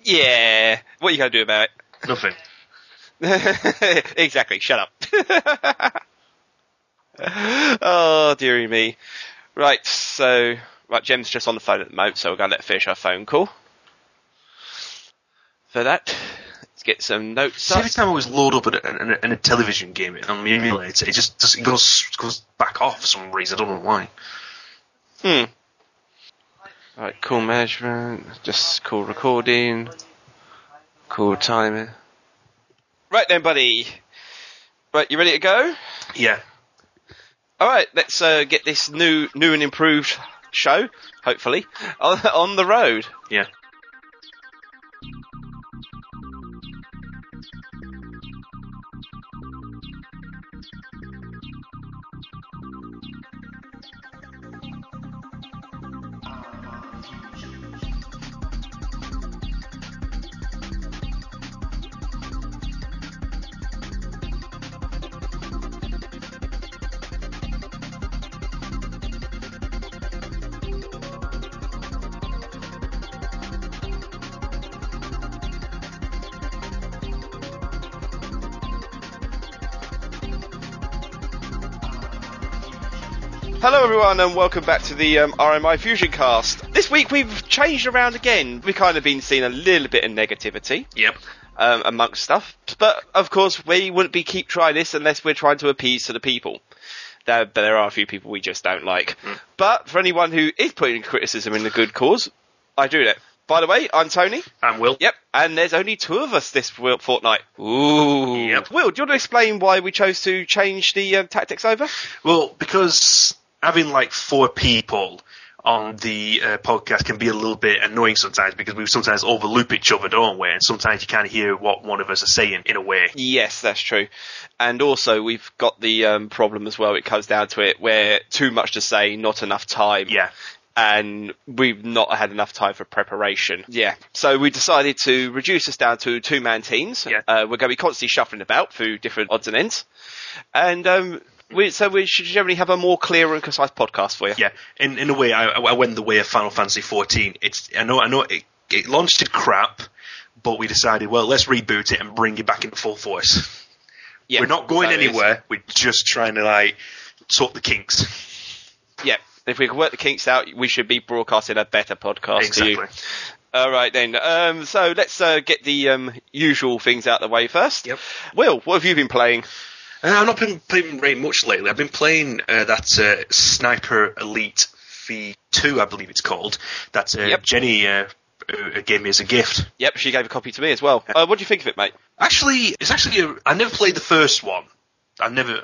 Yeah. What are you going to do about Nothing. it? Exactly. Shut up. Oh, dearie me. Right, so... Right, Jem's just on the phone at the moment, so we're going to let her finish our phone call. For that, let's get some notes See, up. every time I always load up in a television game on my emulator, it just it goes back off for some reason. I don't know why. Right, call management, just call recording, call timing. Right then, buddy. Right, you ready to go? Yeah. Alright, let's get this new and improved show, hopefully, on the road. Yeah. Hello everyone and welcome back to the RMI Fusion Cast. This week we've changed around again. We've kind of been seeing a little bit of negativity. Yep. Amongst stuff. But of course we wouldn't keep trying this unless we're trying to appease to the people. But there are a few people we just don't like. But for anyone who is putting criticism in the good cause, I do that. By the way, I'm Tony. I'm Will. Yep, and there's only two of us this fortnight. Ooh. Yep. Will, do you want to explain why we chose to change the tactics over? Well, because having like four people on the podcast can be a little bit annoying sometimes because we sometimes overloop each other, don't we? And sometimes you can't hear what one of us is saying in a way. Yes, that's true. And also we've got the problem as well, it comes down to it, where too much to say, not enough time. Yeah. And we've not had enough time for preparation. Yeah. So we decided to reduce this down to two-man teams. Yeah. We're going to be constantly shuffling about through different odds and ends. And we should generally have a more clear and concise podcast for you. Yeah. In a way, I went the way of Final Fantasy XIV. I know it launched to crap, but we decided, well, let's reboot it and bring it back into full force. Yeah. We're not going anywhere. We're just trying to, like, sort the kinks. Yeah. If we can work the kinks out, we should be broadcasting a better podcast to you. All right, then. So let's get the usual things out of the way first. Yep. Will, what have you been playing? I've not been playing very much lately. I've been playing that Sniper Elite V2, I believe it's called. That Jenny gave me as a gift. Yep, she gave a copy to me as well. What do you think of it, mate? Actually, I never played the first one. I never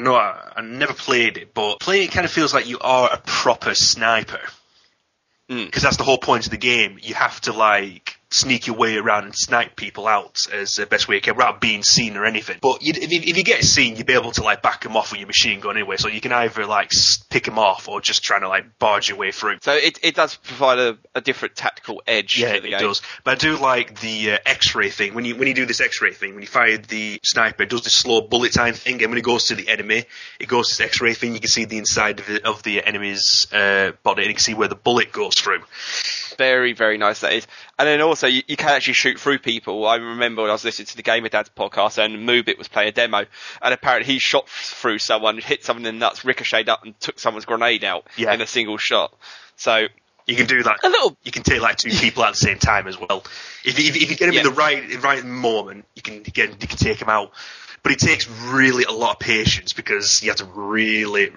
played it, but playing it kind of feels like you are a proper sniper. Because that's the whole point of the game. You have to, like, sneak your way around and snipe people out as the best way you can without being seen or anything. But if you get seen, you'll be able to, like, back them off with your machine gun anyway. So you can either, like, pick them off or just trying to, like, barge your way through. So it does provide a different tactical edge to the game. Yeah, it does. But I do like the X-ray thing. When you do this X-ray thing, when you fire the sniper, it does this slow bullet time thing. And when it goes to the enemy, it goes to this X-ray thing. You can see the inside of the enemy's body, and you can see where the bullet goes through. Very, very nice that is. And then also, you can actually shoot through people. I remember when I was listening to the Gamer Dad's podcast and Moobit was playing a demo, and apparently he shot through someone, hit someone in the nuts, ricocheted up, and took someone's grenade out in a single shot. So you can do that. You can take like two people at the same time as well. If you get them in the right moment, you can take them out. But it takes really a lot of patience because you have to really.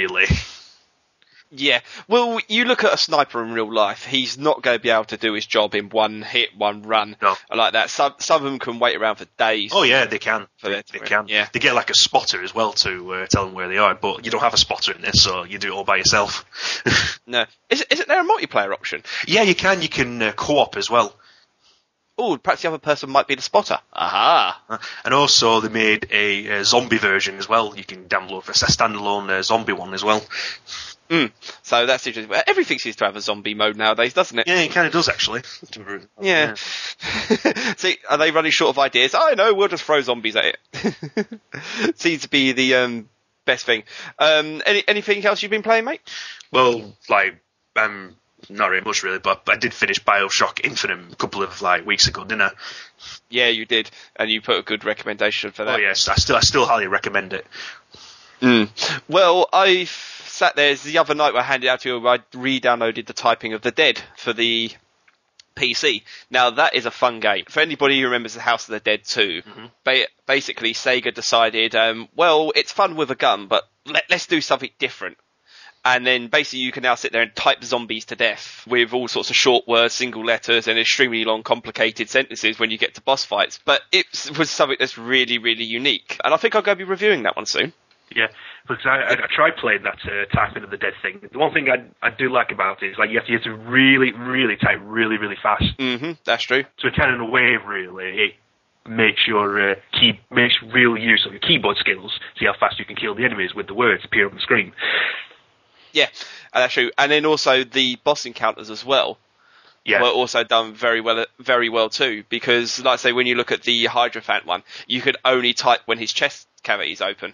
Yeah, well, you look at a sniper in real life, he's not going to be able to do his job in one hit, one run, like that. Some of them can wait around for days. Oh yeah, they can. They can. Yeah. They get like a spotter as well to tell them where they are, but you don't have a spotter in this, so you do it all by yourself. No. Isn't there a multiplayer option? Yeah, you can. You can co-op as well. Oh, perhaps the other person might be the spotter. Aha! And also they made a zombie version as well. You can download a standalone zombie one as well. So that's interesting. Everything seems to have a zombie mode nowadays, doesn't it? Yeah, it kind of does, actually. Yeah. See, are they running short of ideas? I know, we'll just throw zombies at it. Seems to be the best thing. Anything else you've been playing, mate? Well, like, I'm not very much really, but I did finish BioShock Infinite a couple of weeks ago, didn't I? Yeah, you did, and you put a good recommendation for that. Oh yes, I still highly recommend it. Well, I sat there the other night. I handed out to you. I re-downloaded the Typing of the Dead for the PC. Now that is a fun game. For anybody who remembers the House of the Dead 2, basically Sega decided, well, it's fun with a gun, but let's do something different. And then basically you can now sit there and type zombies to death with all sorts of short words, single letters, and extremely long, complicated sentences when you get to boss fights. But it was something that's really, really unique. And I think I'll go be reviewing that one soon. Yeah, because I tried playing that Typing of the Dead thing. The one thing I do like about it is you have to really, really type really, really fast. That's true. So it kind of in a way, really, it makes your makes real use of your keyboard skills. See how fast you can kill the enemies with the words appear on the screen. Yeah, that's true. And then also the boss encounters as well were also done very well too. Because, like I say, when you look at the Hierophant one, you could only type when his chest cavity is open.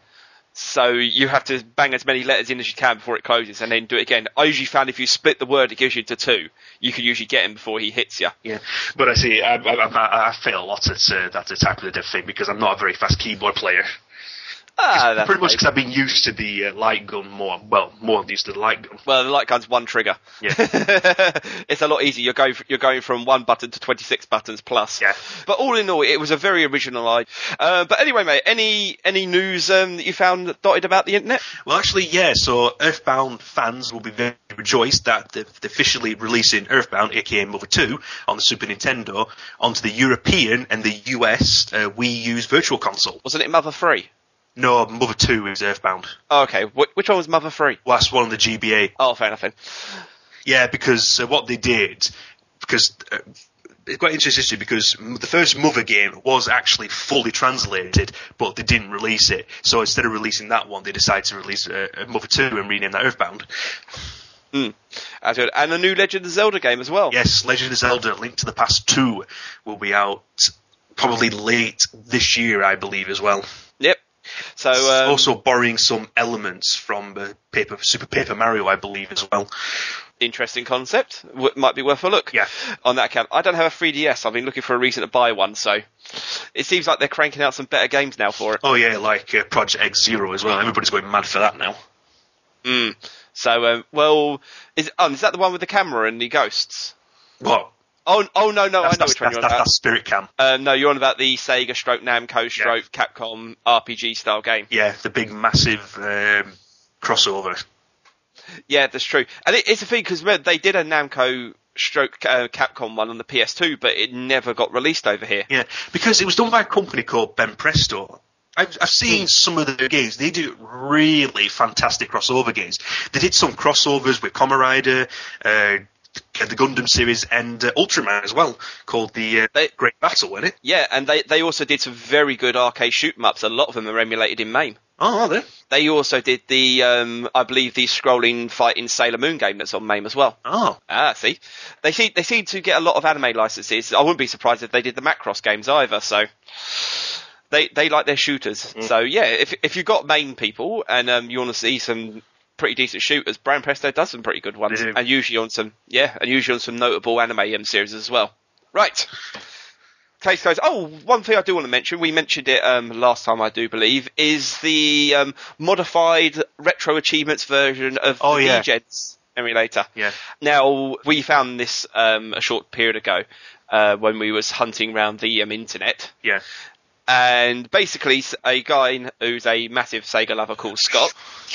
So you have to bang as many letters in as you can before it closes, and then do it again. I usually found if you split the word, it gives you to 2. You can usually get him before he hits you. Yeah, but I see. I fail a lot at that Type of the Dead thing because I'm not a very fast keyboard player. That's pretty much because I've been used to the light gun more used to the light gun. Well, the light gun's one trigger. Yeah. It's a lot easier. You're going from 1 button to 26 buttons plus. Yeah. But all in all, it was a very original idea. But anyway, mate, any news that you found dotted about the internet? Well, actually, yeah. So Earthbound fans will be very rejoiced that they're officially releasing Earthbound, aka Mother 2, on the Super Nintendo onto the European and the US Wii U's Virtual Console. Wasn't it Mother 3? No, Mother 2 is Earthbound. Oh, okay. Which one was Mother 3? Last one on the GBA. Oh, fair enough then. Yeah, because what they did, because it's quite interesting because the first Mother game was actually fully translated, but they didn't release it. So instead of releasing that one, they decided to release Mother 2 and rename that Earthbound. That's good. And a new Legend of Zelda game as well. Yes, Legend of Zelda Link to the Past 2 will be out probably late this year, I believe, as well. Yep. So also borrowing some elements from Super Paper Mario, I believe, as well. Interesting concept. Might be worth a look. Yeah. On that account, I don't have a 3DS. I've been looking for a reason to buy one. So it seems like they're cranking out some better games now for it. Oh yeah, like Project X Zero as well. Everybody's going mad for that now. So well, is that the one with the camera and the ghosts? What? Oh no, I know which one you're on about. That's Spirit Cam. No, you're on about the Sega stroke Namco stroke Capcom RPG style game. Yeah, the big massive crossover. Yeah, that's true. And it's a thing because they did a Namco stroke Capcom one on the PS2, but it never got released over here. Yeah, because it was done by a company called Ben Presto. I've seen some of their games. They do really fantastic crossover games. They did some crossovers with Kamen Rider, the Gundam series, and Ultraman as well, called the Great Battle, wasn't it? Yeah, and they also did some very good arcade shoot-em-ups. A lot of them are emulated in MAME. Oh, are they? They also did the, I believe, the scrolling fighting Sailor Moon game that's on MAME as well. Oh. See? They seem to get a lot of anime licenses. I wouldn't be surprised if they did the Macross games either, so they like their shooters. So yeah, if you've got MAME people and you want to see some pretty decent shooters, Brand Presto does some pretty good ones, and usually on some notable anime series as well. Right. Case goes. Oh, one thing I do want to mention, we mentioned it last time, I do believe, is the modified Retro Achievements version of the DJs emulator. Yeah. Now, we found this a short period ago when we was hunting around the internet. Yeah. And basically, a guy who's a massive Sega lover called Scott.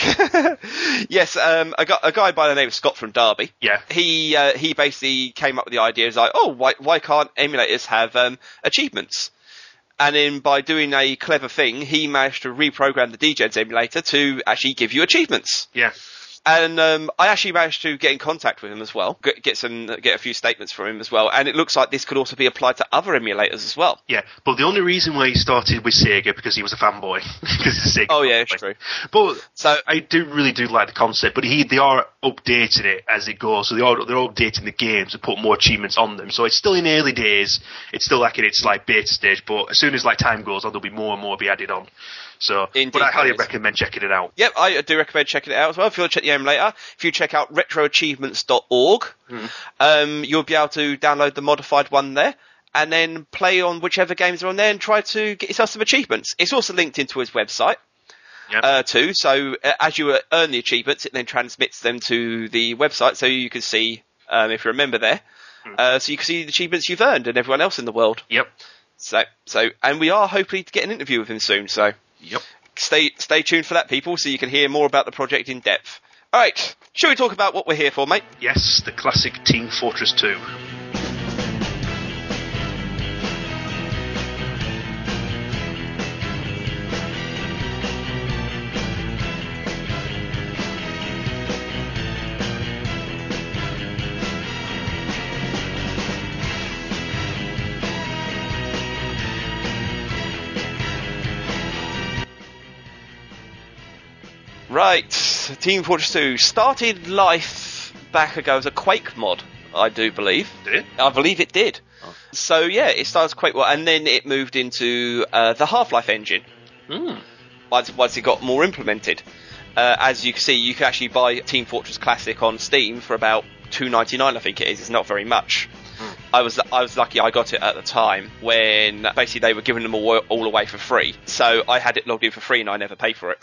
Yes, a guy by the name of Scott from Derby. Yeah. He basically came up with the idea, is like, oh, why can't emulators have achievements? And then by doing a clever thing, he managed to reprogram the DJs emulator to actually give you achievements. Yeah. And I actually managed to get in contact with him as well, get a few statements from him as well, and it looks like this could also be applied to other emulators as well. Yeah, but the only reason why he started with Sega because he was a fanboy, because he's a Sega. Oh yeah, it's true. But so I really do like the concept, but they are updating it as it goes, so they're updating the games and put more achievements on them. So it's still in early days, it's still in its beta stage, but as soon as time goes on, there'll be more and more be added on. So, Indeed, but I highly there is. recommend checking it out. Yep, I do recommend checking it out as well. If you want to check the emulator, if you check out retroachievements.org, you'll be able to download the modified one there, and then play on whichever games are on there and try to get yourself some achievements. It's also linked into his website. Too. So as you earn the achievements, it then transmits them to the website, so you can see if you're a member there. So you can see the achievements you've earned and everyone else in the world. Yep. So, and we are hopefully to get an interview with him soon. So, Yep. Stay tuned for that, people, so you can hear more about the project in depth. All right, shall we talk about what we're here for, mate? Yes, the classic Team Fortress 2. Right, Team Fortress 2 started life back ago as a Quake mod, I do believe. Did it? I believe it did. Oh. So yeah, it started as Quake mod, and then it moved into the Half-Life engine. Once it got more implemented. As you can see, you can actually buy Team Fortress Classic on Steam for about $2.99, I think it is. It's not very much. I was lucky I got it at the time when basically they were giving them all away for free. So I had it logged in for free and I never paid for it.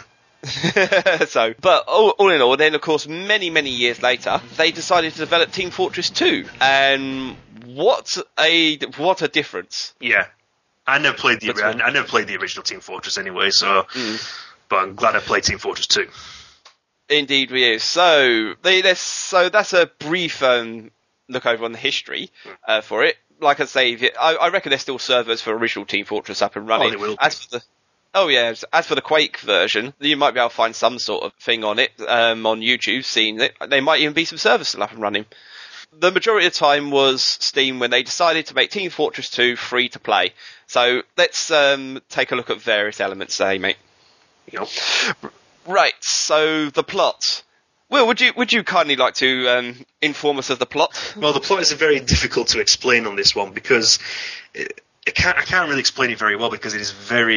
But all in all, then of course many years later, they decided to develop Team Fortress 2, and what a difference! Yeah, I never played the original Team Fortress anyway, so but I'm glad I played Team Fortress 2. Indeed, we is. So that's a brief look over on the history for it. Like I say, I reckon there's still servers for original Team Fortress up and running. Oh, they will. As for the Quake version, you might be able to find some sort of thing on it, on YouTube, seeing it. There might even be some servers still up and running. The majority of the time was Steam when they decided to make Team Fortress 2 free to play. So let's take a look at various elements there, mate. Yep. Right, so the plot. Will, would you kindly like to inform us of the plot? Well, the plot is very difficult to explain on this one because I can't really explain it very well because it is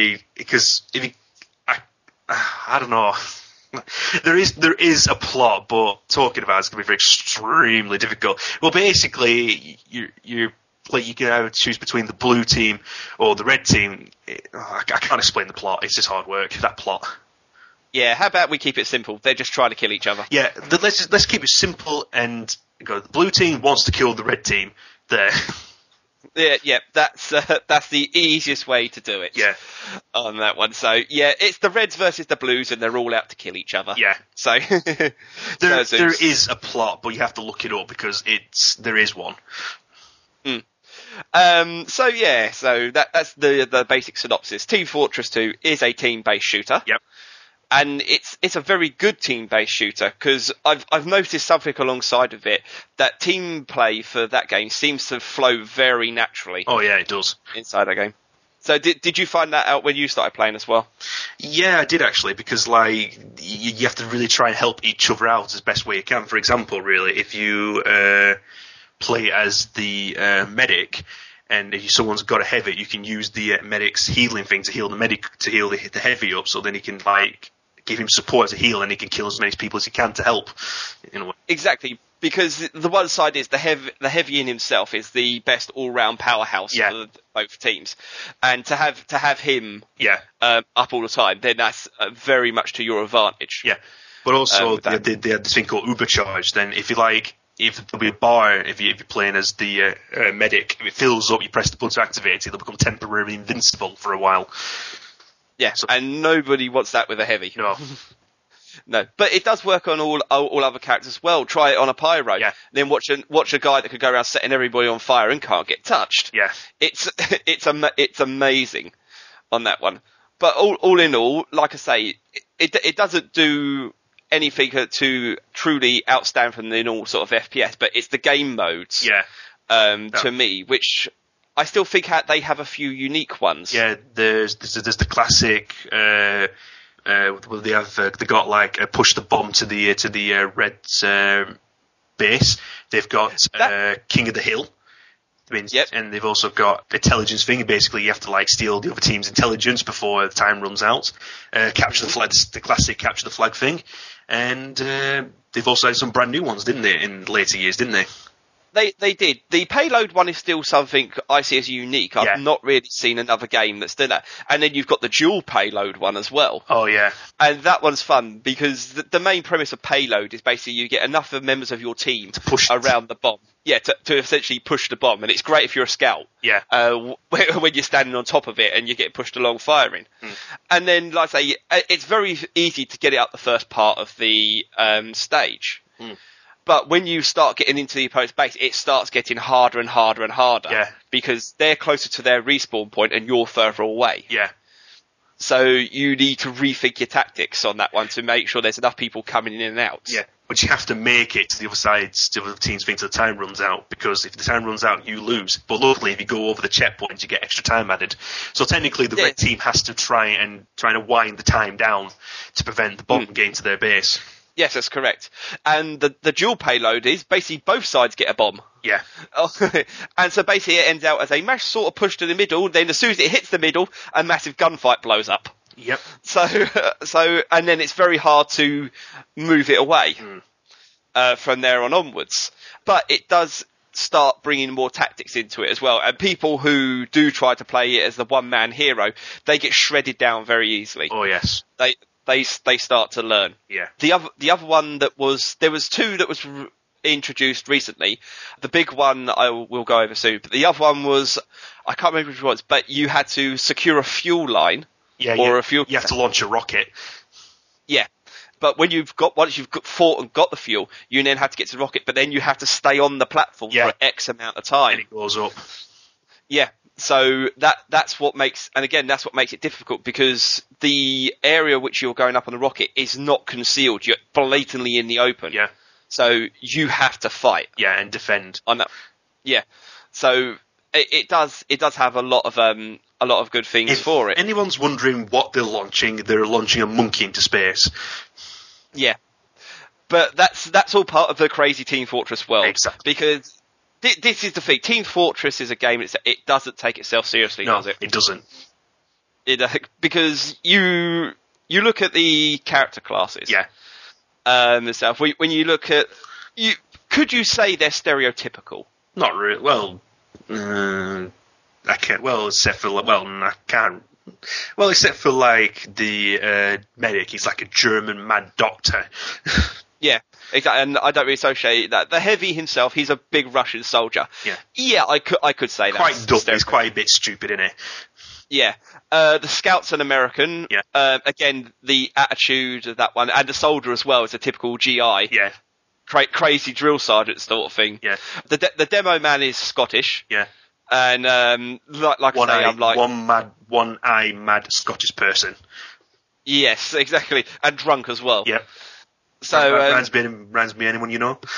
I don't know. There is a plot, but talking about it's going to be extremely difficult. Well, basically, you can either choose between the blue team or the red team. I can't explain the plot. It's just hard work, that plot. Yeah, how about we keep it simple? They're just trying to kill each other. Yeah, let's keep it simple and go. The blue team wants to kill the red team. There. Yeah, that's the easiest way to do it. Yeah. On that one. So, yeah, it's the Reds versus the Blues, and they're all out to kill each other. Yeah. So, there is a plot, but you have to look it up because there is one. So that's the basic synopsis. Team Fortress 2 is a team-based shooter. Yep. And it's a very good team-based shooter, because I've noticed something alongside of it, that team play for that game seems to flow very naturally. Oh yeah, it does. Inside that game. So did you find that out when you started playing as well? Yeah, I did actually, because like you have to really try and help each other out as best way you can. For example, really, if you play as the medic, and if someone's got a heavy, you can use the medic's healing thing to heal the medic, to heal the heavy up, so then he can like give him support as a heal, and he can kill as many people as he can to help. In a way. Exactly, because the one side is the heavy in himself is the best all-round powerhouse for both teams, and to have him up all the time, then that's very much to your advantage. Yeah, but also they had this thing called Ubercharge. Then if there'll be a bar, if you're playing as the medic, if it fills up, you press the button to activate it, it'll become temporarily invincible for a while. Yeah, so, and nobody wants that with a heavy. No. No, but it does work on all other characters as well. Try it on a pyro. Yeah. Then watch a guy that could go around setting everybody on fire and can't get touched. Yeah. It's amazing on that one. But all in all, like I say, it doesn't do anything to truly outstand from the normal sort of FPS, but it's the game modes. Yeah. To me, which I still think they have a few unique ones. Yeah, there's the classic. They got like push the bomb to the Reds base. They've got King of the Hill. I mean, Yep. and they've also got intelligence thing. Basically, you have to like steal the other team's intelligence before the time runs out. Capture the flag, the classic capture the flag thing. And they've also had some brand new ones, didn't they, in later years, didn't they? They did. The payload one is still something I see as unique. I've Yeah. not really seen another game that's done that. And then you've got the dual payload one as well. Oh yeah, And that one's fun because the main premise of payload is basically you get enough of members of your team to push it. around the bomb. Yeah, to essentially push the bomb. And it's great if you're a scout. yeah, When you're standing on top of it and you get pushed along firing. And then, like I say, it's very easy to get it up the first part of the stage. But when you start getting into the opponent's base, it starts getting harder and harder and harder. Yeah. Because they're closer to their respawn point and you're further away. yeah. So you need to rethink your tactics on that one to make sure there's enough people coming in and out. Yeah, but you have to make it to the other side, to the other team's thing till the time runs out, because if the time runs out, you lose. But luckily, if you go over the checkpoint, you get extra time added. So technically, the red team has to try to wind the time down to prevent the bomb getting to their base. Yes, that's correct. And the dual payload is basically both sides get a bomb. Yeah, And so basically it ends out as a mass sort of push to the middle, then as soon as it hits the middle, a massive gunfight blows up. yep, So, and then it's very hard to move it away from there on onwards. But it does start bringing more tactics into it as well. And people who do try to play it as the one-man hero, they get shredded down very easily. oh yes, They start to learn. yeah, The other one there was two that was introduced recently. The big one I will go over soon, but the other one was, I can't remember which it was, but you had to secure a fuel line. yeah. Or a fuel. You have to launch a rocket. Yeah. But once you've fought and got the fuel, you then have to get to the rocket, but then you have to stay on the platform Yeah. for X amount of time. And it goes up. Yeah. So that's what makes it difficult, because the area which you're going up on the rocket is not concealed. You're blatantly in the open. Yeah, So you have to fight yeah, and defend. on that. Yeah. So it does have a lot of good things If for it. anyone's wondering what they're launching a monkey into space. Yeah. But that's all part of the crazy Team Fortress world. Exactly. Because this is the thing. Team Fortress is a game. It doesn't take itself seriously, No, does it? it doesn't. Because you look at the character classes. Yeah. And stuff. When you look at could you say they're stereotypical? Not really. Well, I can't. Well, except for I can't. Well, except for like the medic, he's like a German mad doctor. Yeah, exactly. And I don't really associate that. The Heavy himself, he's a big Russian soldier. Yeah. Yeah, I could say that. Quite dumb. He's quite a bit stupid, isn't it? Yeah. The Scout's an American. Yeah. Again, the attitude of that one, and the soldier as well is a typical GI. Yeah. Crazy drill sergeant sort of thing. Yeah. The demo man is Scottish. Yeah. And like I say, I'm like one eye mad Scottish person. yes, exactly, and drunk as well. Yeah. So Reminds me anyone you know?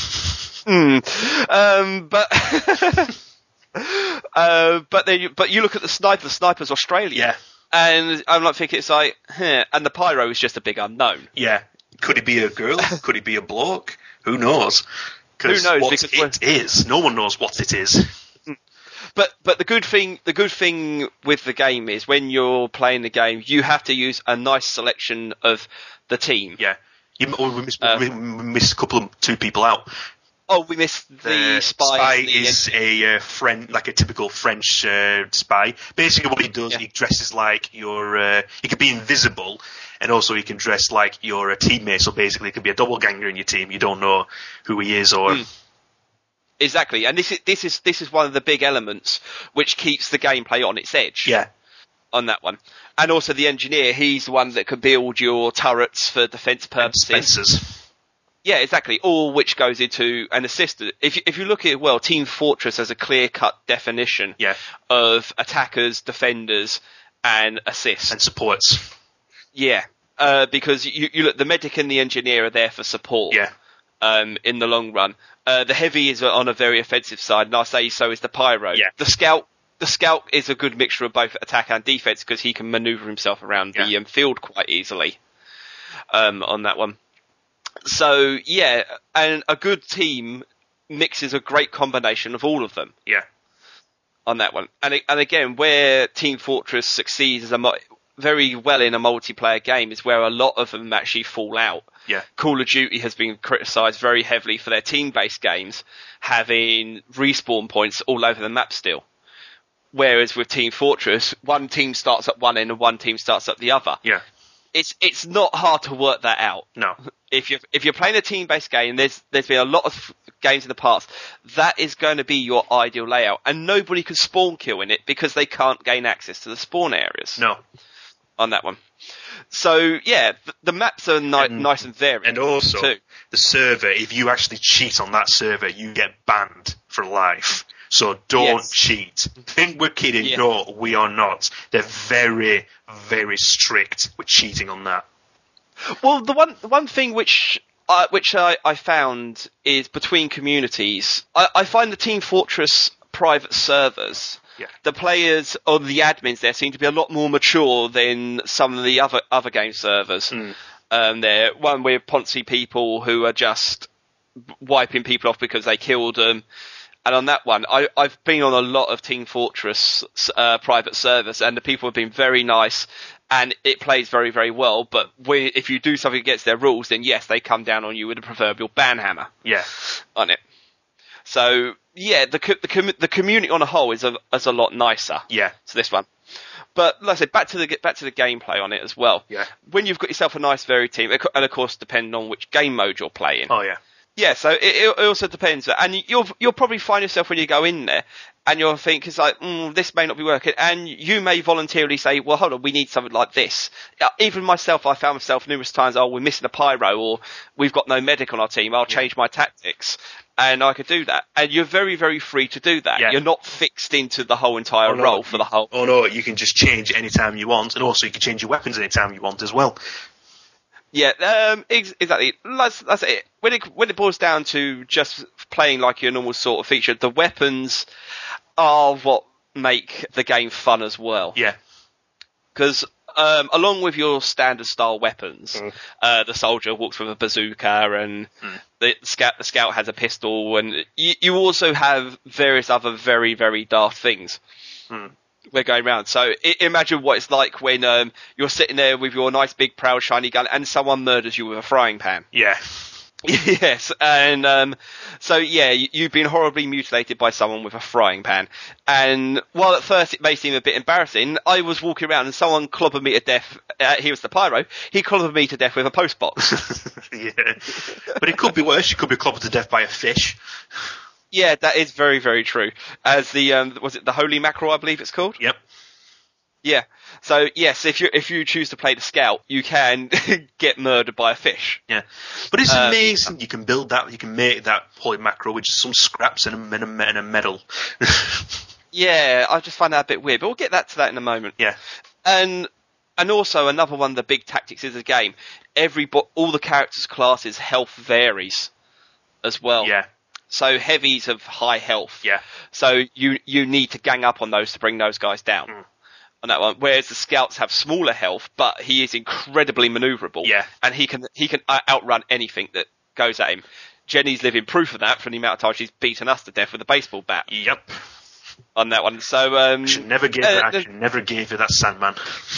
But you look at the sniper. The sniper's Australia. Yeah. And I'm like thinking it's like, and the pyro is just a big unknown. Yeah. Could it be a girl? Could it be a bloke? Who knows? Who knows? What Because it is. No one knows what it is. But the good thing with the game is when you're playing the game, you have to use a nice selection of the team. Yeah. We missed two people out. Oh, we missed the spy. Is a friend, like a typical French spy. Basically, what he does, he dresses like your. He can be invisible, and also he can dress like your teammate. So basically, it could be a doppelganger in your team. You don't know who he is, or exactly. And this is one of the big elements which keeps the gameplay on its edge. Yeah. On that one, and also the engineer, he's the one that can build your turrets for defense purposes. Spencers. Yeah, exactly. All which goes into an assistant. If you look at it well, Team Fortress has a clear-cut definition of attackers, defenders, and assists. And supports. Yeah, because you look, the medic and the engineer are there for support. Yeah. In the long run, the heavy is on a very offensive side, and I say so is the pyro. Yeah. The scout is a good mixture of both attack and defense because he can maneuver himself around the field quite easily. On that one. So, yeah, and a good team mixes a great combination of all of them. Yeah. on that one. And again, where Team Fortress succeeds as very well in a multiplayer game is where a lot of them actually fall out. Yeah. Call of Duty has been criticised very heavily for their team-based games having respawn points all over the map still. Whereas with Team Fortress, one team starts at one end and one team starts at the other. Yeah. It's not hard to work that out. No. If you're playing a team-based game, there's been a lot of games in the past, that is going to be your ideal layout. And nobody can spawn kill in it because they can't gain access to the spawn areas. No. On that one. So, yeah, the maps are nice and varied. And also, too. The server, if you actually cheat on that server, you get banned for life. So don't cheat. Think we're kidding. Yeah. No, we are not. They're very, very strict with cheating on that. Well, the one thing which I found is between communities, I find the Team Fortress private servers, the players or the admins there seem to be a lot more mature than some of the other game servers. There, one with Ponzi people who are just wiping people off because they killed them. And on that one, I've been on a lot of Team Fortress private servers, and the people have been very nice, and it plays very, very well. But if you do something against their rules, then yes, they come down on you with a proverbial ban hammer. Yeah, on it. So yeah, the community on a whole is a lot nicer. Yeah, to this one. But like I said, back to the gameplay on it as well. Yeah, when you've got yourself a nice varied team, and of course depending on which game mode you're playing. Oh yeah. Yeah, so it also depends, and you'll probably find yourself when you go in there, and you'll think it's like, this may not be working, and you may voluntarily say, well, hold on, we need something like this. Even myself, I found myself numerous times, we're missing a pyro, or we've got no medic on our team, I'll change my tactics, and I could do that. And you're very, very free to do that. Yeah. You're not fixed into the whole entire role for the whole. Oh no, you can just change anytime you want, and also you can change your weapons anytime you want as well. Yeah, exactly. That's it. When it boils down to just playing like your normal sort of feature, the weapons are what make the game fun as well. Yeah. Because along with your standard style weapons, the soldier walks with a bazooka, and the scout has a pistol, and you also have various other very, very daft things. We're going around. So imagine what it's like when you're sitting there with your nice big proud shiny gun and someone murders you with a frying pan. Yeah. Yes, and so yeah, you've been horribly mutilated by someone with a frying pan. And while at first it may seem a bit embarrassing, I was walking around and someone clobbered me to death. He was the pyro. He clobbered me to death with a post box. Yeah, but it could be worse. You could be clobbered to death by a fish. Yeah, that is very, very true. As the was it the holy mackerel, I believe it's called? Yep. Yeah. So yes, if you choose to play the scout, you can get murdered by a fish. Yeah. But it's amazing. You can build that. You can make that holy mackerel with just some scraps and a medal. Yeah, I just find that a bit weird, but we'll get to that in a moment. Yeah. And also another one of the big tactics is the game. All the characters' classes' health varies as well. Yeah. So heavies have high health. Yeah. So you need to gang up on those to bring those guys down. On that one. Whereas the scouts have smaller health, but he is incredibly maneuverable. Yeah. And he can outrun anything that goes at him. Jenny's living proof of that from the amount of times she's beaten us to death with a baseball bat. Yep. On that one. So should never give her that Sandman.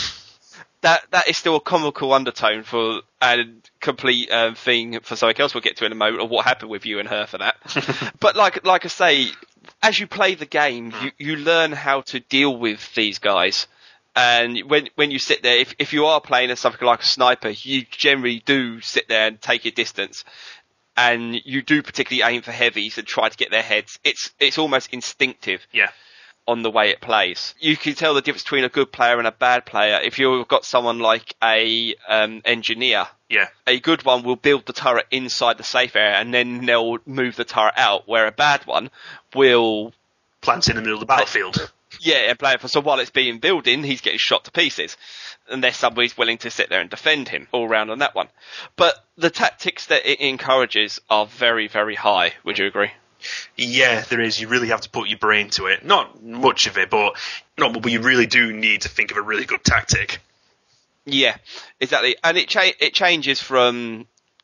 That is still a comical undertone for a complete thing for something else we'll get to in a moment, or what happened with you and her for that. But like I say, as you play the game, you learn how to deal with these guys. And when you sit there, if you are playing as something like a sniper, you generally do sit there and take your distance. And you do particularly aim for heavies and try to get their heads. It's almost instinctive. Yeah. On the way it plays. You can tell the difference between a good player and a bad player if you've got someone like a engineer. Yeah. A good one will build the turret inside the safe area and then they'll move the turret out, where a bad one will plant in the middle of the battlefield. Yeah, and play it for, so while it's being building, he's getting shot to pieces. Unless somebody's willing to sit there and defend him all round on that one. But the tactics that it encourages are very, very high. Would you agree? Yeah, there is. You really have to put your brain to it. Not much of it, but you really do need to think of a really good tactic. Yeah, exactly. And it changes from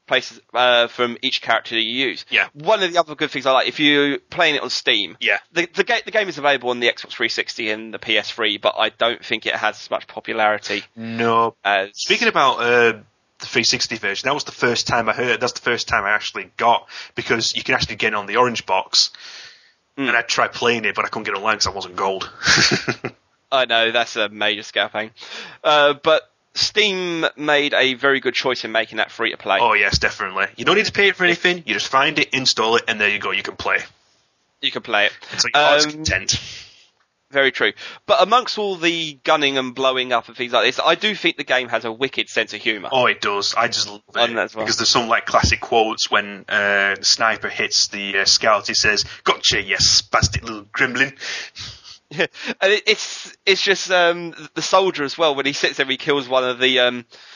places from each character you use. Yeah. One of the other good things I like, if you're playing it on Steam, Yeah. the game is available on the Xbox 360 and the PS3, but I don't think it has as much popularity. No. As Speaking about the 360 version, that was the first time I heard. That's the first time I actually got, because you can actually get it on the orange box. And I tried playing it, but I couldn't get it online because I wasn't gold. I know, that's a major scale thing. But Steam made a very good choice in making that free to play. Oh yes, definitely. You don't need to pay for anything. You just find it, install it, and there you go. You can play. You can play it. Until your heart's content. Very true. But amongst all the gunning and blowing up and things like this, I do think the game has a wicked sense of humour. Oh, it does. I just love it. As well. Because there's some like classic quotes when the sniper hits the scout. He says, "Gotcha, you spastic little gremlin." And it's just the soldier as well, when he sits there, he kills one of the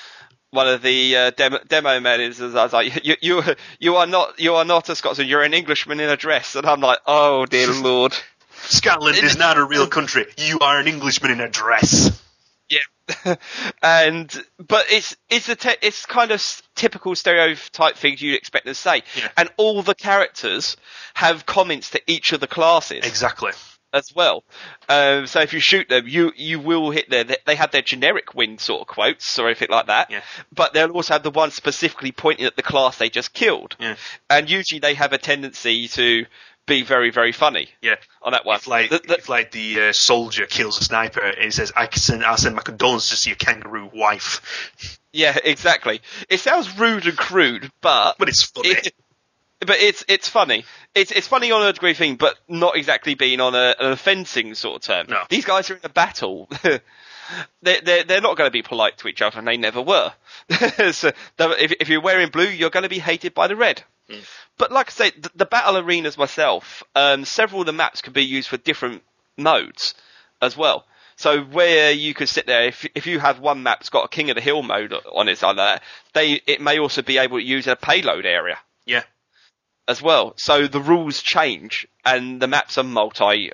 demo men. I was like, you are not a Scotsman, you're an Englishman in a dress. And I'm like, oh dear Lord. Scotland is not a real country. You are an Englishman in a dress. Yeah. But it's kind of typical stereotype things you'd expect to say. Yeah. And all the characters have comments to each of the classes. Exactly. As well. So if you shoot them, you will hit they have their generic win sort of quotes or anything like that. Yeah. But they'll also have the one specifically pointing at the class they just killed. Yeah. And usually they have a tendency to be very, very funny. Yeah. On that one. If the soldier kills a sniper and he says, I'll send my condolences to your kangaroo wife. Yeah, exactly. It sounds rude and crude, but it's funny. It's funny. It's funny on a degree thing, but not exactly being on an offending sort of term. No. These guys are in a battle. They're not going to be polite to each other, and they never were. So if you're wearing blue, you're going to be hated by the red. Mm. But like I say, the battle arenas myself, several of the maps can be used for different modes as well. So where you could sit there, if you have one map that's got a King of the Hill mode on it, like that, it may also be able to use a payload area. Yeah. As well. So the rules change and the maps are multi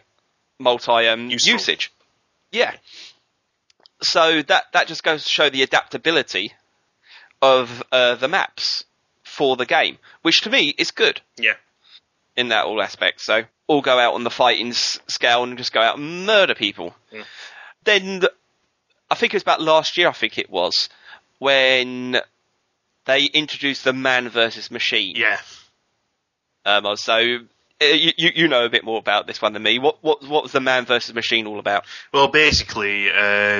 usage. Yeah. So that just goes to show the adaptability of the maps for the game, which to me is good. Yeah. In that all aspects. So all go out on the fighting scale and just go out and murder people. Yeah. Then I think it was about last year, when they introduced the man versus machine. Yeah. So you know a bit more about this one than me. What was the man versus machine all about? Well, basically, one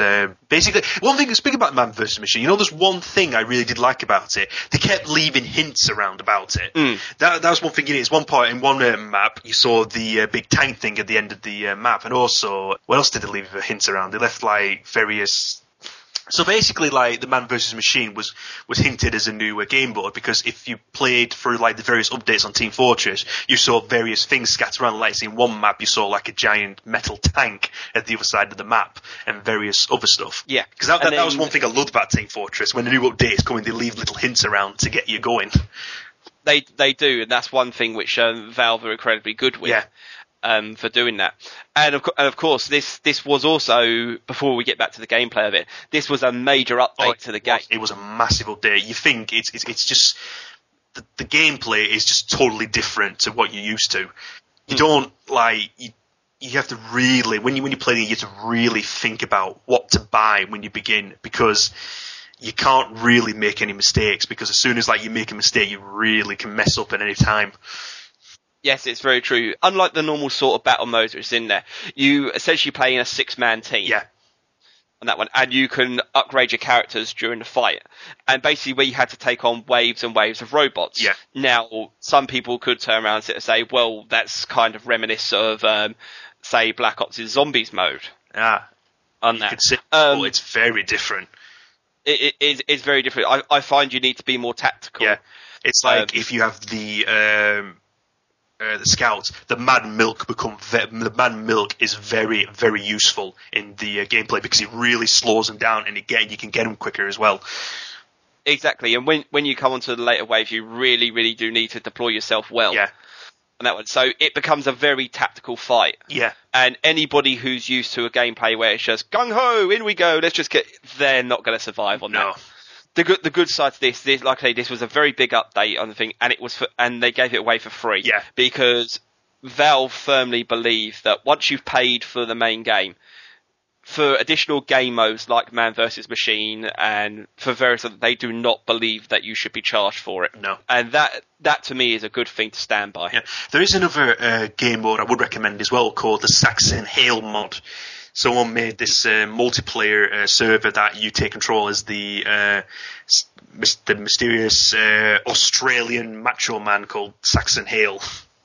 thing. Speaking about man versus machine, there's one thing I really did like about it. They kept leaving hints around about it. Mm. That was one thing in it. It's one part in one map you saw the big tank thing at the end of the map, and also what else did they leave hints around? They left like various. So basically, like, the Man vs. Machine was hinted as a new game mode, because if you played through, like, the various updates on Team Fortress, you saw various things scattered around. Like, in one map, you saw, like, a giant metal tank at the other side of the map, and various other stuff. Yeah. Because that was one thing I loved about Team Fortress. When the new updates come in, they leave little hints around to get you going. They do, and that's one thing which Valve are incredibly good with. Yeah. For doing that. And of course, this was also, before we get back to the gameplay of it, this was a major update to the game. It was a massive update. You think it's just, the gameplay is just totally different to what you're used to. You don't, like, you have to really, when you play it, you have to really think about what to buy when you begin, because you can't really make any mistakes, because as soon as, like, you make a mistake, you really can mess up at any time. Yes, it's very true. Unlike the normal sort of battle modes that's in there, you essentially play in a 6-man team. Yeah. On that one. And you can upgrade your characters during the fight. And basically where you had to take on waves and waves of robots. Yeah. Now, some people could turn around and say, well, that's kind of reminiscent of, say, Black Ops' Zombies mode. Ah. On that. It's very different. It's very different. I find you need to be more tactical. Yeah. It's like if you have the scouts, the man milk is very, very useful in the gameplay, because it really slows them down, and again, you can get them quicker as well. Exactly, and when you come onto the later wave, you really, really do need to deploy yourself well. Yeah. On that one, so it becomes a very tactical fight. Yeah. And anybody who's used to a gameplay where it's just gung ho, in we go, they're not going to survive on that. the good side to this, like I say, this was a very big update on the thing, and and they gave it away for free. Yeah. Because Valve firmly believe that once you've paid for the main game, for additional game modes like Man vs. Machine and for various other, they do not believe that you should be charged for it. No. And that to me is a good thing to stand by. Yeah. There is another game mode I would recommend as well called the Saxon Hail mod. Someone made this multiplayer server that you take control as the mysterious Australian macho man called Saxon Hale.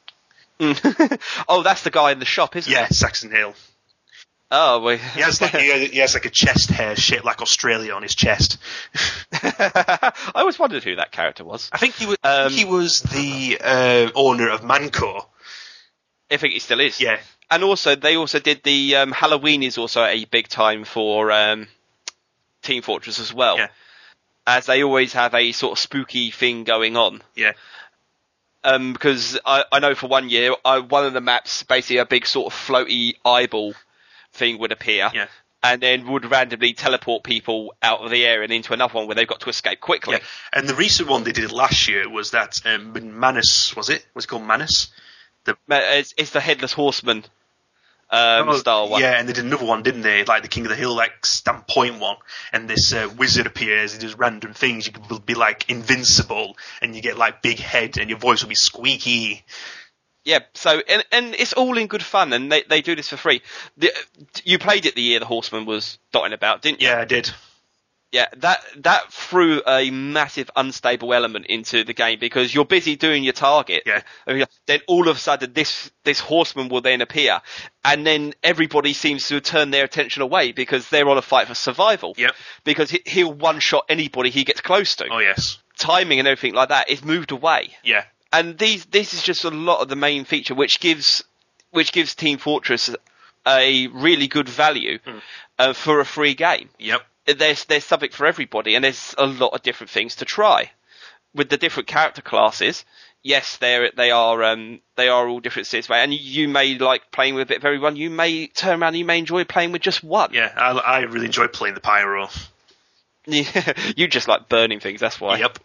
Oh, that's the guy in the shop, isn't it? Yeah, Saxon Hale. Oh, well. He has like a chest hair shaped like Australia on his chest. I always wondered who that character was. I think he was the owner of Manco. I think he still is. Yeah. And also, they also did the Halloween is also a big time for Team Fortress as well. Yeah. As they always have a sort of spooky thing going on. Yeah. Because I know for 1 year, one of the maps, basically a big sort of floaty eyeball thing would appear. Yeah. And then would randomly teleport people out of the area and into another one where they've got to escape quickly. Yeah. And the recent one they did last year was that Manus, was it? Was it called Manus? It's the Headless Horseman style one. Yeah, and they did another one, didn't they? Like the King of the Hill, like standpoint one. And this wizard appears and does random things. You could be like invincible, and you get like big head, and your voice will be squeaky. Yeah, so and it's all in good fun, and they do this for free. You played it the year the Horseman was dotting about, didn't you? Yeah, I did. Yeah, that threw a massive unstable element into the game because you're busy doing your target. Yeah. Then all of a sudden this horseman will then appear, and then everybody seems to turn their attention away because they're on a fight for survival. Yep. Because he'll one-shot anybody he gets close to. Oh yes. Timing and everything like that is moved away. Yeah. And this is just a lot of the main feature, which gives Team Fortress a really good value for a free game. Yep. There's something for everybody, and there's a lot of different things to try. With the different character classes, yes, they are all different situations, and you may like playing with a bit of everyone. You may turn around and you may enjoy playing with just one. Yeah, I really enjoy playing the Pyro. Yeah, you just like burning things, that's why. Yep.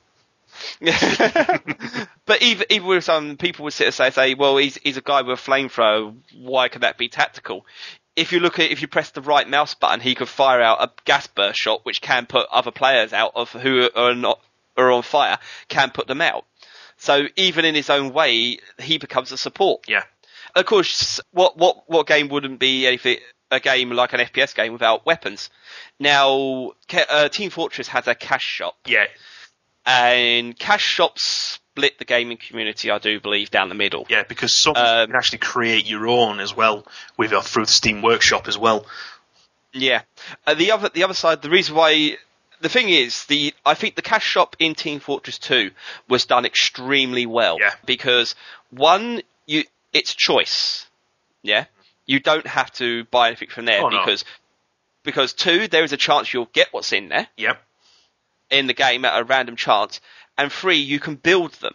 But even with some people would sit and say, well, he's a guy with a flamethrower. Why could that be tactical? If you press the right mouse button, he could fire out a gas burst shot, which can put other players out of who are on fire, can put them out. So even in his own way, he becomes a support. Yeah. Of course, what game wouldn't be a game like an FPS game without weapons? Now, Team Fortress has a cash shop. Yeah. And cash shops split the gaming community, I do believe, down the middle. Yeah, because some you can actually create your own as well through the Steam Workshop as well. Yeah. The other side, the reason why, the thing is, I think the cash shop in Team Fortress 2 was done extremely well. Yeah. Because one, it's choice. Yeah. You don't have to buy anything from there because two, there is a chance you'll get what's in there. Yep. In the game at a random chance, and three, you can build them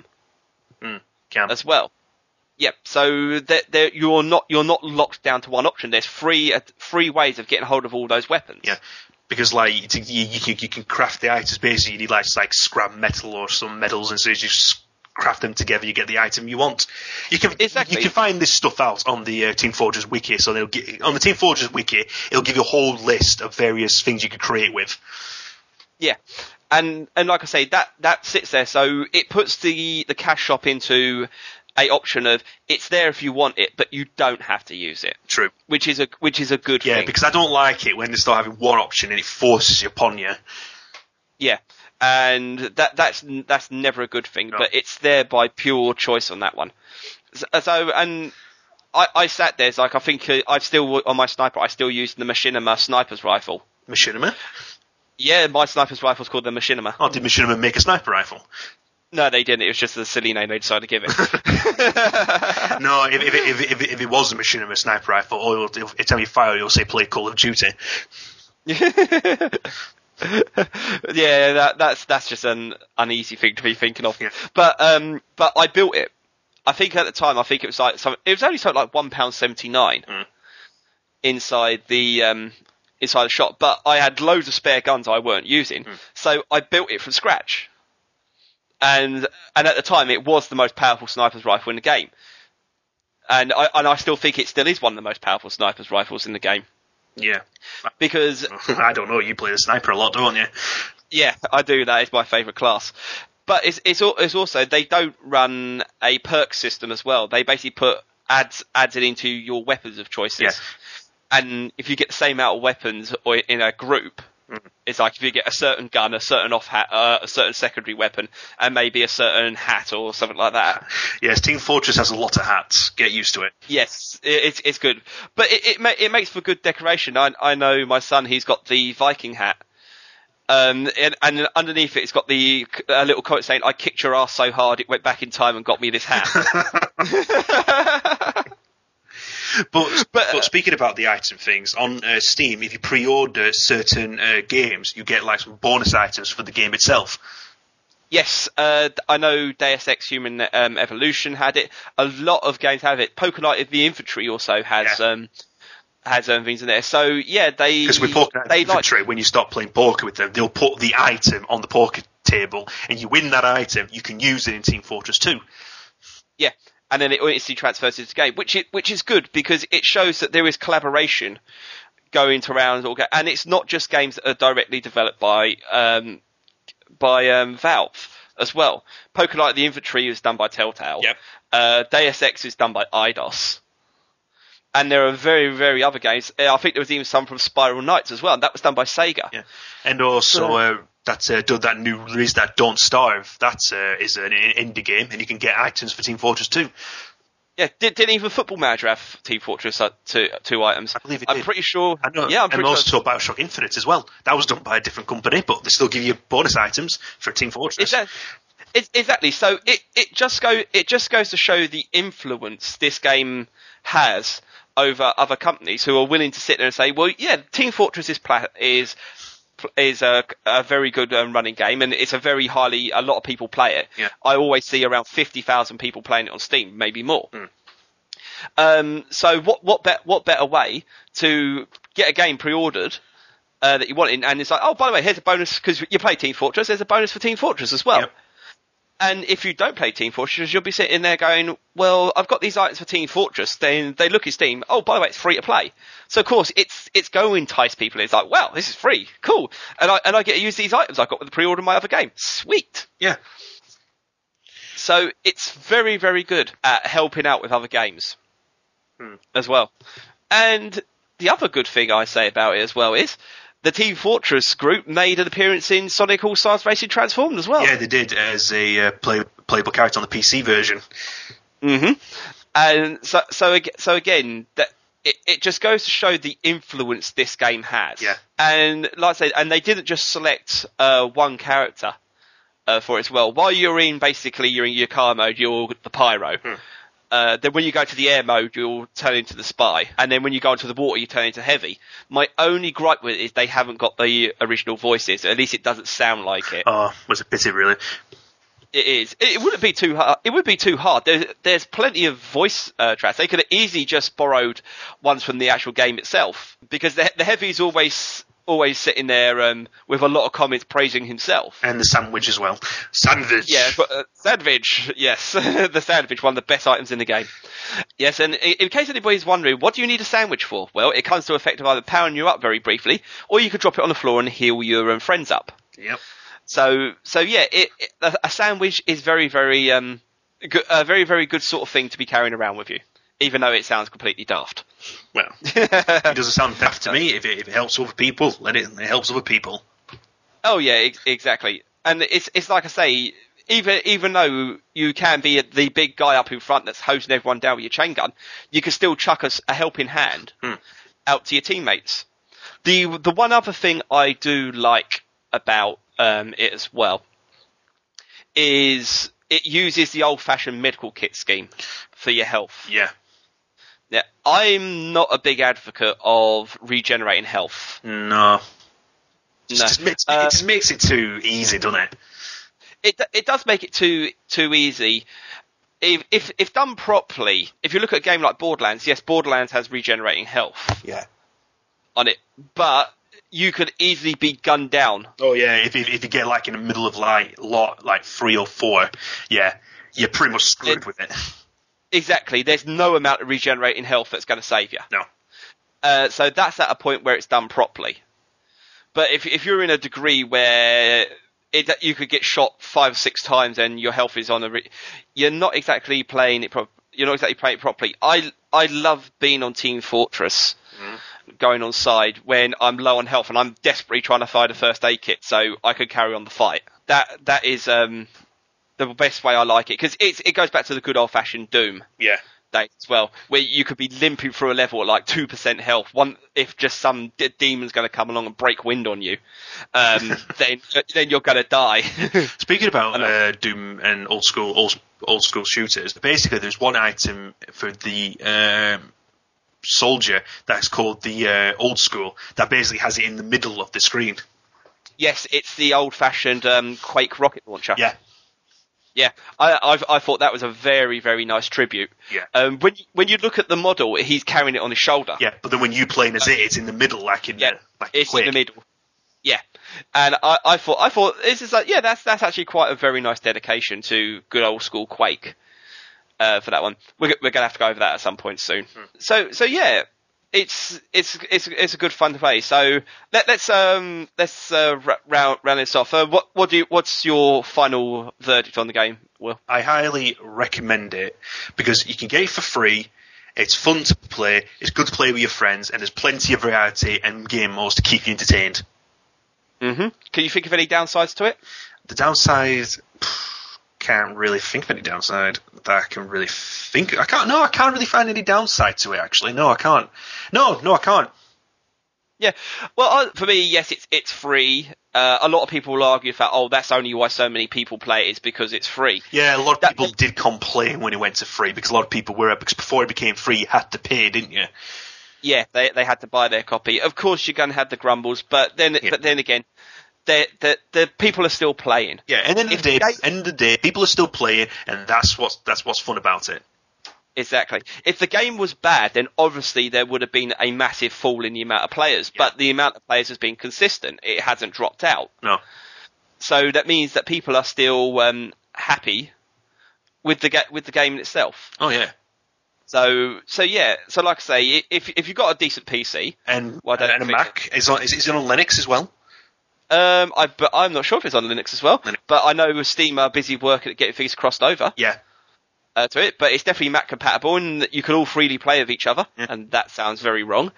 as well. Yep. So you're not locked down to one option. There's three ways of getting hold of all those weapons. Yeah, because like you can craft the items. Basically, you need like scrap metal or some metals, and so you just craft them together. You get the item you want. You can find this stuff out on the Team Fortress wiki. So on the Team Fortress wiki, it'll give you a whole list of various things you could create with. Yeah. And like I say, that sits there, so it puts the cash shop into a option of it's there if you want it, but you don't have to use it. True. Which is a good thing. Yeah, because I don't like it when they start having one option and it forces you upon you. Yeah. And that's never a good thing, but it's there by pure choice on that one. So and I sat there, like I think I've still on my sniper, I still use the Machinima sniper's rifle. Machinima? Yeah, my sniper's rifle's called the Machinima. Oh, did Machinima make a sniper rifle? No, they didn't. It was just a silly name they decided to give it. No, if it was a Machinima sniper rifle, every time you fire, you'll say play Call of Duty. Yeah, that's just an uneasy thing to be thinking of. Yeah. But I built it. I think at the time, it was only something like £1.79 inside the inside the shop, but I had loads of spare guns I weren't using, so I built it from scratch. And at the time, it was the most powerful sniper's rifle in the game. And I still think it still is one of the most powerful sniper's rifles in the game. Yeah. Because I don't know, you play the sniper a lot, don't you? Yeah, I do. That is my favourite class. But it's also, they don't run a perk system as well. They basically put adds it into your weapons of choices. Yeah. And if you get the same amount of weapons or in a group, it's like if you get a certain gun, a certain a certain secondary weapon, and maybe a certain hat or something like that. Yes, Team Fortress has a lot of hats. Get used to it. Yes, it's good. But it makes for good decoration. I know my son, he's got the Viking hat. And underneath it's got a little quote saying, "I kicked your ass so hard it went back in time and got me this hat." But speaking about the item things, on Steam, if you pre-order certain games, you get like some bonus items for the game itself. Yes, I know Deus Ex Human Evolution had it. A lot of games have it. Poker Knight of the Infantry also has things in there. So yeah, because with Poker Knight Infantry, when you start playing poker with them, they'll put the item on the poker table, and you win that item, you can use it in Team Fortress 2. Yeah. And then it instantly transfers into the game, which is good because it shows that there is collaboration going around, and it's not just games that are directly developed by Valve as well. Poker Knight: The Infantry is done by Telltale. Yep. Deus Ex is done by Eidos, and there are very, very other games. I think there was even some from Spiral Knights as well, and that was done by Sega. Yeah, and also. That's that new release, that Don't Starve. That is an indie game, and you can get items for Team Fortress 2. Yeah, didn't even Football Manager have Team Fortress two items? I believe it did. I'm pretty sure. I know. Yeah, I'm and pretty also BioShock Infinite as well. That was done by a different company, but they still give you bonus items for Team Fortress. Exactly. So it just goes to show the influence this game has over other companies who are willing to sit there and say, well, yeah, Team Fortress is a very good running game, and it's a lot of people play it. Yeah. I always see around 50,000 people playing it on Steam, maybe more. So what better way to get a game pre-ordered that you want in, and it's like, oh, by the way, here's a bonus because you play Team Fortress. There's a bonus for Team Fortress as well. Yep. And if you don't play Team Fortress, you'll be sitting there going, well, I've got these items for Team Fortress. Then they look at Steam. Oh, by the way, it's free to play. So of course, it's going to entice people. It's like, wow, this is free. Cool. And I get to use these items I got with the pre-order of my other game. Sweet. Yeah. So it's very, very good at helping out with other games as well. And the other good thing I say about it as well is the Team Fortress group made an appearance in Sonic All-Stars Racing Transformed as well. Yeah, they did as a playable character on the PC version. Mm-hmm. And so again, that it just goes to show the influence this game has. Yeah. And like I said, and they didn't just select one character for it as well. While you're in your car mode, you're the pyro. Then when you go to the air mode, you'll turn into the spy. And then when you go into the water, you turn into heavy. My only gripe with it is they haven't got the original voices. At least it doesn't sound like it. Oh, was a pity, really. It is. It wouldn't be too hard. It would be too hard. There's plenty of voice tracks. They could have easily just borrowed ones from the actual game itself. Because the heavy's always sitting there with a lot of comments praising himself. And the sandwich as well. Sandwich! Yeah, but sandwich, yes. The sandwich, one of the best items in the game. Yes, and in case anybody's wondering, what do you need a sandwich for? Well, it comes to effect of either powering you up very briefly, or you could drop it on the floor and heal your friends up. Yep. So yeah, a sandwich is very, very, good, a very, very good sort of thing to be carrying around with you, even though it sounds completely daft. Well, it doesn't sound daft to me. If it helps other people, it helps other people. Oh yeah, exactly. And it's like I say, even though you can be the big guy up in front that's hosing everyone down with your chain gun, you can still chuck a helping hand out to your teammates. The one other thing I do like about it as well is it uses the old-fashioned medical kit scheme for your health. Yeah. Yeah, I'm not a big advocate of regenerating health. No. It just makes it too easy, doesn't it? It does make it too easy. If done properly, if you look at a game like Borderlands, yes, Borderlands has regenerating health. Yeah. on it, but you could easily be gunned down. Oh yeah, if you get like in the middle of like 3 or 4, yeah, you're pretty much screwed with it. Exactly. There's no amount of regenerating health that's going to save you. No. So that's at a point where it's done properly. But if you're in a degree where you could get shot 5 or 6 times and your health is on you're not exactly playing it properly. I love being on Team Fortress, going on side when I'm low on health and I'm desperately trying to find a first aid kit so I could carry on the fight. That is the best way I like it, because it goes back to the good old fashioned Doom. Yeah. Days as well, where you could be limping through a level at like 2% health. If just some demon's going to come along and break wind on you, then you're going to die. Speaking about Doom and old school shooters, basically there's one item for the soldier that's called the old school that basically has it in the middle of the screen. Yes, it's the old fashioned Quake rocket launcher. Yeah. Yeah, I thought that was a very, very nice tribute. Yeah. When you look at the model, he's carrying it on his shoulder. Yeah, but then when you play as it's in the middle, like in it's Quake. in the middle. Yeah, and I thought this is like, that's actually quite a very nice dedication to good old school Quake. For that one, we're gonna have to go over that at some point soon. So yeah. It's a good fun to play. So let's round this off. What's your final verdict on the game, Will? I highly recommend it because you can get it for free. It's fun to play. It's good to play with your friends, and there's plenty of variety and game modes to keep you entertained. Mm-hmm. Can you think of any downsides to it? The downside, can't really think of any downside that I can really think. I can't really find any downside to it. Actually, no, I can't. No, I can't. Yeah, well, for me, yes, it's free. A lot of people will argue that that's only why so many people play it, is because it's free. Yeah, a lot of people did complain when it went to free, because a lot of people were, because before it became free, you had to pay, didn't you? Yeah, they had to buy their copy. Of course, you're going to have the grumbles, but then again, the people are still playing. Yeah, and end of the day, people are still playing, and that's what's fun about it. Exactly. If the game was bad, then obviously there would have been a massive fall in the amount of players. Yeah. But the amount of players has been consistent. It hasn't dropped out. No. So that means that people are still happy with the game itself. Oh yeah. So yeah. So like I say, if you've got a decent PC and a Mac, is it on Linux as well? But I'm not sure if it's on Linux as well. But I know Steam are busy working at getting things crossed over. Yeah. To it, but it's definitely Mac compatible, and you can all freely play with each other, and that sounds very wrong.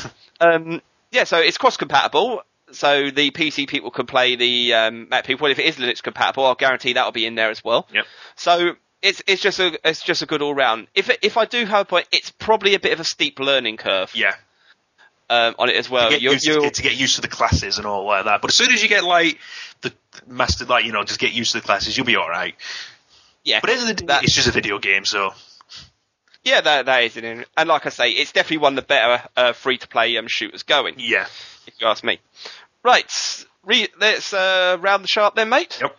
Yeah, so it's cross compatible, so the PC people can play the Mac people. If it is Linux compatible, I'll guarantee that'll be in there as well. Yep. So it's just a good all round. If I do have a point, it's probably a bit of a steep learning curve. Yeah. On it as well. To get used to the classes and all like that. But as soon as you get like the master, just get used to the classes, you'll be all right. Yeah, but at the end of the day, it's just a video game, so. Yeah, that is it. And like I say, it's definitely one of the better free-to-play shooters going. Yeah. If you ask me. Right, let's round the show up then, mate. Yep.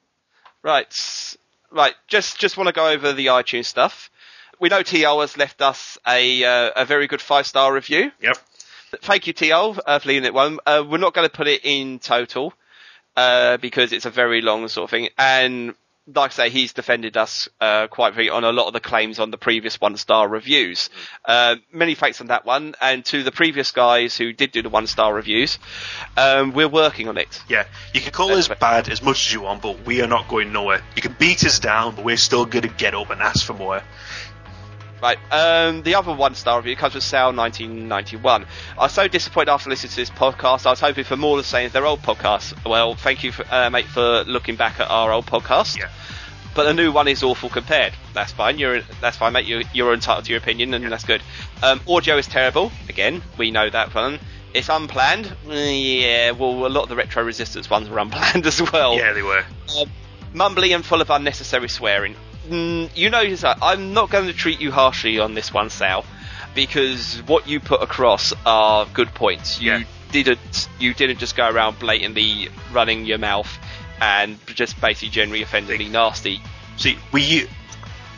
Right. Just want to go over the iTunes stuff. We know TL has left us a very good 5-star review. Yep. Thank you, TL, for leaving it one. We're not going to put it in total because it's a very long sort of thing, and like I say, he's defended us quite very on a lot of the claims on the previous 1-star reviews. Many thanks on that one, and to the previous guys who did do the 1-star reviews. We're working on it. Yeah, you can call us bad as much as you want, but we are not going nowhere. You can beat us down, but we're still going to get up and ask for more. Right, the other 1-star review comes from Sal1991. I was so disappointed after listening to this podcast. I was hoping for more of the same as their old podcasts. Well, thank you, mate, for looking back at our old podcast. Yeah. But the new one is awful compared. That's fine. That's fine, mate. You're entitled to your opinion, and that's good. Audio is terrible. Again, we know that one. It's unplanned. Yeah, well, a lot of the Retro Resistance ones were unplanned as well. Yeah, they were. Mumbly and full of unnecessary swearing. You notice that I'm not going to treat you harshly on this one, Sal, because what you put across are good points. You didn't just go around blatantly running your mouth and just basically generally offendingly nasty. See,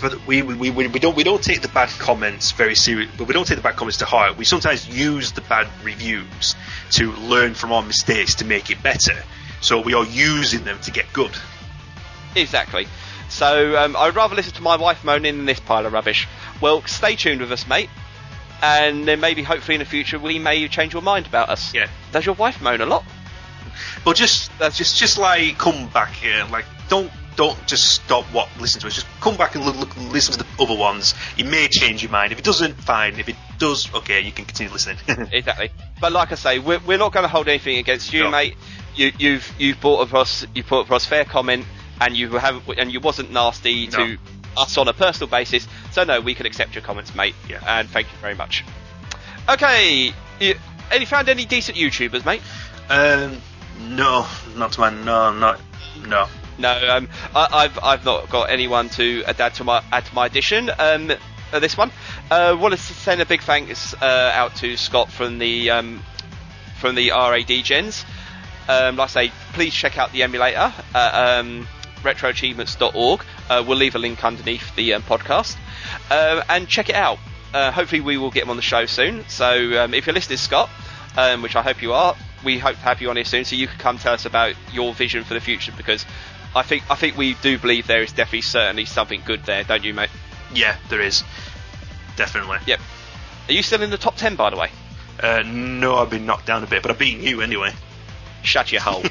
we don't take the bad comments very serious, but we don't take the bad comments to heart. We sometimes use the bad reviews to learn from our mistakes to make it better. So we are using them to get good. Exactly. So I would rather listen to my wife moaning than this pile of rubbish. Well, stay tuned with us, mate. And then maybe, hopefully, in the future, we may change your mind about us. Yeah. Does your wife moan a lot? Well, just like come back here. Like, don't just stop listening to us. Just come back and listen to the other ones. It may change your mind. If it doesn't, fine. If it does, okay, you can continue listening. Exactly. But like I say, we're not going to hold anything against you, mate. You've brought across fair comment, and you wasn't nasty to us on a personal basis. So no, we can accept your comments, mate. Yeah. And thank you very much. Okay. You found any decent YouTubers, mate? No, not to my no. No, I've not got anyone to add to my edition. This one, wanted to send a big thanks out to Scott from the RAD Gens. Like I say, please check out the emulator at retroachievements.org. We'll leave a link underneath the podcast, and check it out. Hopefully, we will get him on the show soon. So, if you're listening, Scott, which I hope you are, we hope to have you on here soon, so you can come tell us about your vision for the future, because I think we do believe there is definitely certainly something good there, don't you, mate? Yeah, there is. Definitely. Yep. Are you still in the top 10, by the way? No, I've been knocked down a bit, but I've beaten you anyway. Shut your hole.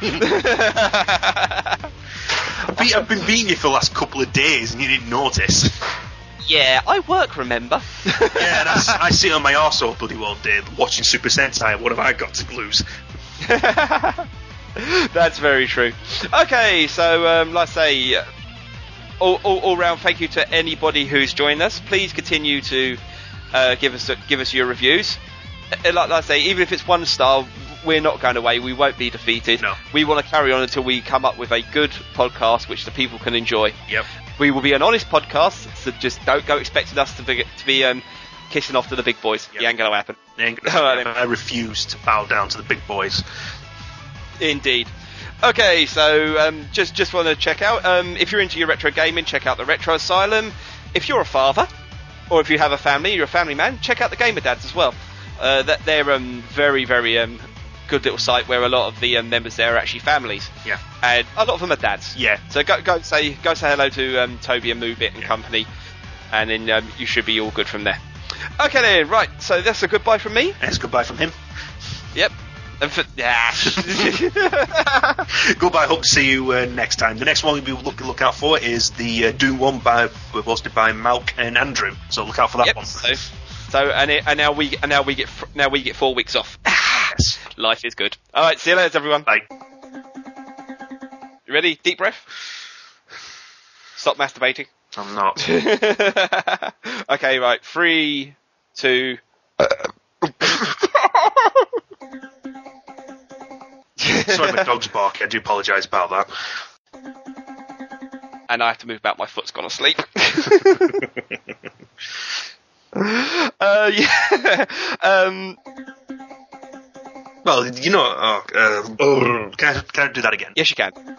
I've been beating you for the last couple of days and you didn't notice. Yeah, I work, remember? Yeah, I sit on my arse all bloody all day watching Super Sentai. What have I got to lose? That's very true. Okay, so like I say, all round thank you to anybody who's joined us. Please continue to give us your reviews. Like I say, even if it's 1 star, we're not going away. We won't be defeated. No. We want to carry on until we come up with a good podcast which the people can enjoy. Yep. We will be an honest podcast, so just don't go expecting us to be kissing off to the big boys. Yep. It ain't going to happen. I refuse to bow down to the big boys. Indeed. Okay, so just want to check out, if you're into your retro gaming, check out the Retro Asylum. If you're a father, or if you have a family, you're a family man, check out the Gamer Dads as well. They're very, very good little site where a lot of the members there are actually families. Yeah. And a lot of them are dads. Yeah. So go say hello to Toby and Moobit and company, and then you should be all good from there. Okay then, right, so that's a goodbye from me. That's goodbye from him. Yep. Goodbye, hope to see you next time. The next one we'll be look out for is the Doom one hosted by Malk and Andrew. So look out for that one. So now we get 4 weeks off. Yes. Life is good. All right, see you later, everyone. Bye. You ready? Deep breath. Stop masturbating. I'm not. Okay, right. 3, 2. Sorry, my dog's barking. I do apologise about that. And I have to move about. My foot's gone asleep. Yeah. Well, you know. Can I do that again? Yes, you can.